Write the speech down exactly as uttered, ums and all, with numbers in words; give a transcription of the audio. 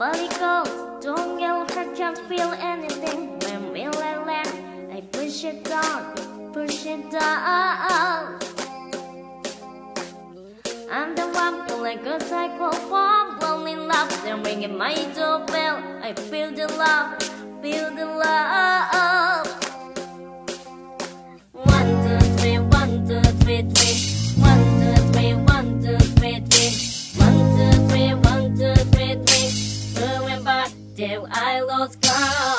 body goes. Don't get hurt, can't feel anything. When we let land, I push it down, push it down. I'm the one who like a cycle bomb, lonely love, then ringing my doorbell. I feel the love, feel the love. One, two, three, one, two, three, three. One, two, three, one, two, three, three. One, two, three, one, two, three, three. Remember till I lost count.